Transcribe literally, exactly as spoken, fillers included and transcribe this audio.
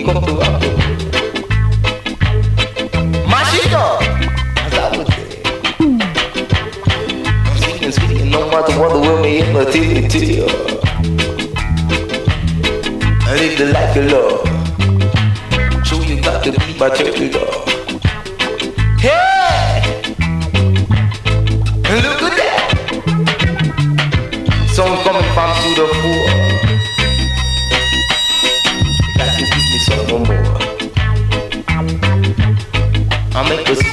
we come to rock the world. Mash it up, as I would say. I'm speaking, speaking, no matter what the world may ever tell you, tell you. I live the life of love. So you got to be my church love. Hey! Look at that! Sound coming from through the floor. Got to give me some more. I make us